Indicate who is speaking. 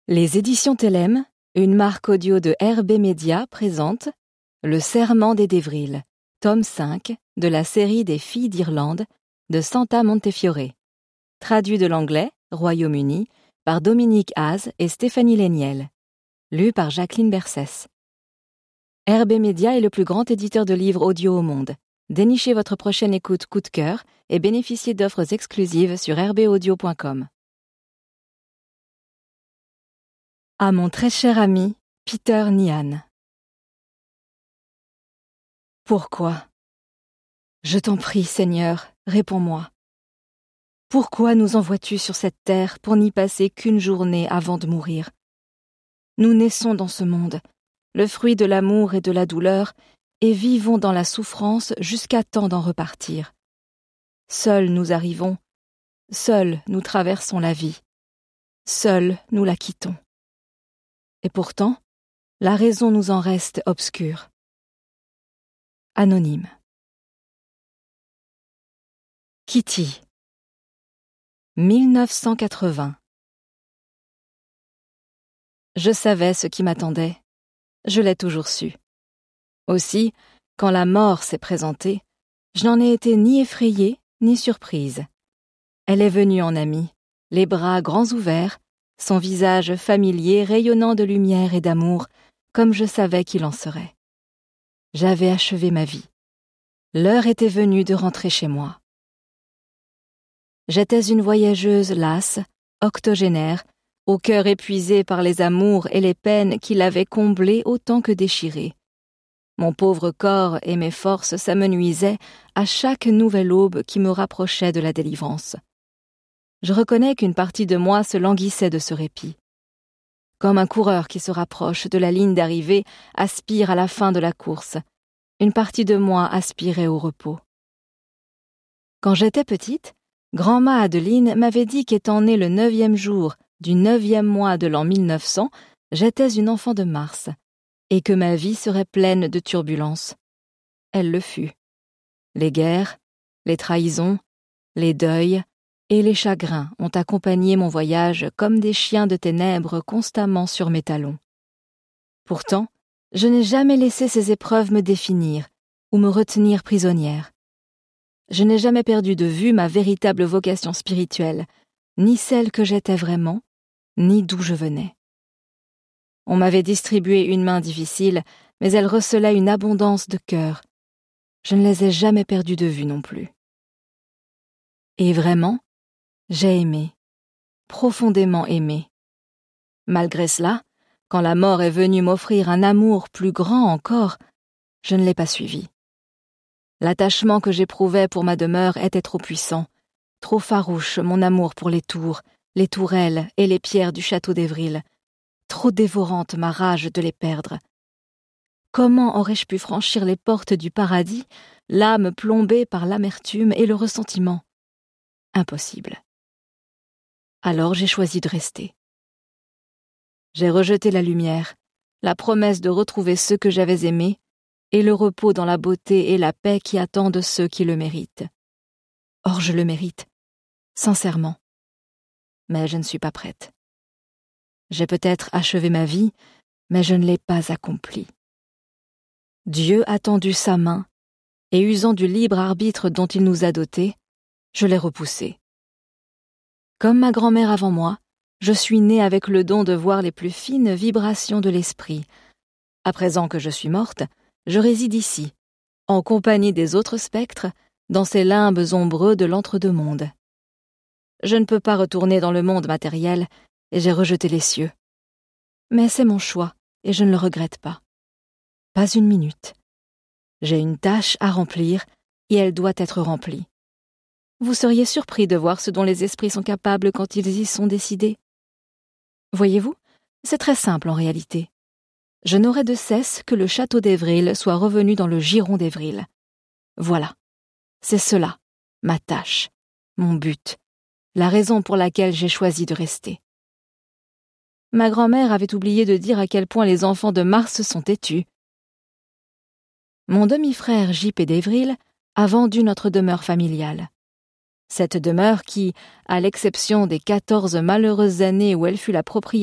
Speaker 1: Les éditions Tellem, une marque audio de RB Media, présente Le Serment des Devril, tome 5 de la série des Filles d'Irlande de Santa Montefiore. Traduit de l'anglais, Royaume-Uni, par Dominique Haz et Stéphanie Léniel. Lu par Jacqueline Bersès. RB Media est le plus grand éditeur de livres audio au monde. Dénichez votre prochaine écoute coup de cœur et bénéficiez d'offres exclusives sur rbaudio.com. À mon très cher ami, Peter Nihan. Pourquoi ? Je t'en prie, Seigneur, réponds-moi. Pourquoi nous envoies-tu sur cette terre pour n'y passer qu'une journée avant de mourir ? Nous naissons dans ce monde, le fruit de l'amour et de la douleur, et vivons dans la souffrance jusqu'à temps d'en repartir. Seuls nous arrivons, seuls nous traversons la vie, seuls nous la quittons. Et pourtant, la raison nous en reste obscure. Anonyme. Kitty. 1980. Je savais ce qui m'attendait. Je l'ai toujours su. Aussi, quand la mort s'est présentée, je n'en ai été ni effrayée ni surprise. Elle est venue en amie, les bras grands ouverts, son visage familier rayonnant de lumière et d'amour, comme je savais qu'il en serait. J'avais achevé ma vie. L'heure était venue de rentrer chez moi. J'étais une voyageuse lasse, octogénaire, au cœur épuisé par les amours et les peines qui l'avaient comblé autant que déchiré. Mon pauvre corps et mes forces s'amenuisaient à chaque nouvelle aube qui me rapprochait de la délivrance. Je reconnais qu'une partie de moi se languissait de ce répit. Comme un coureur qui se rapproche de la ligne d'arrivée aspire à la fin de la course, une partie de moi aspirait au repos. Quand j'étais petite, grand-ma Adeline m'avait dit qu'étant née le 9e jour du 9e mois de l'an 1900, j'étais une enfant de Mars, et que ma vie serait pleine de turbulences. Elle le fut. Les guerres, les trahisons, les deuils et les chagrins ont accompagné mon voyage comme des chiens de ténèbres constamment sur mes talons. Pourtant, je n'ai jamais laissé ces épreuves me définir ou me retenir prisonnière. Je n'ai jamais perdu de vue ma véritable vocation spirituelle, ni celle que j'étais vraiment, ni d'où je venais. On m'avait distribué une main difficile, mais elle recelait une abondance de cœur. Je ne les ai jamais perdus de vue non plus. Et vraiment, j'ai aimé, profondément aimé. Malgré cela, quand la mort est venue m'offrir un amour plus grand encore, je ne l'ai pas suivi. L'attachement que j'éprouvais pour ma demeure était trop puissant, trop farouche mon amour pour les tours, les tourelles et les pierres du château d'Evril, trop dévorante ma rage de les perdre. Comment aurais-je pu franchir les portes du paradis, l'âme plombée par l'amertume et le ressentiment ? Impossible. Alors j'ai choisi de rester. J'ai rejeté la lumière, la promesse de retrouver ceux que j'avais aimés, et le repos dans la beauté et la paix qui attendent ceux qui le méritent. Or je le mérite, sincèrement. Mais je ne suis pas prête. J'ai peut-être achevé ma vie, mais je ne l'ai pas accomplie. Dieu a tendu sa main, et usant du libre arbitre dont il nous a dotés, je l'ai repoussé. Comme ma grand-mère avant moi, je suis née avec le don de voir les plus fines vibrations de l'esprit. À présent que je suis morte, je réside ici, en compagnie des autres spectres, dans ces limbes ombreux de l'entre-deux-mondes. Je ne peux pas retourner dans le monde matériel, et j'ai rejeté les cieux. Mais c'est mon choix, et je ne le regrette pas. Pas une minute. J'ai une tâche à remplir, et elle doit être remplie. Vous seriez surpris de voir ce dont les esprits sont capables quand ils y sont décidés. Voyez-vous, c'est très simple en réalité. Je n'aurai de cesse que le château d'Evril soit revenu dans le giron d'Evril. Voilà, c'est cela, ma tâche, mon but, la raison pour laquelle j'ai choisi de rester. Ma grand-mère avait oublié de dire à quel point les enfants de Mars sont têtus. Mon demi-frère J.P. d'Evril a vendu notre demeure familiale. Cette demeure qui, à l'exception des 14 malheureuses années où elle fut la propriété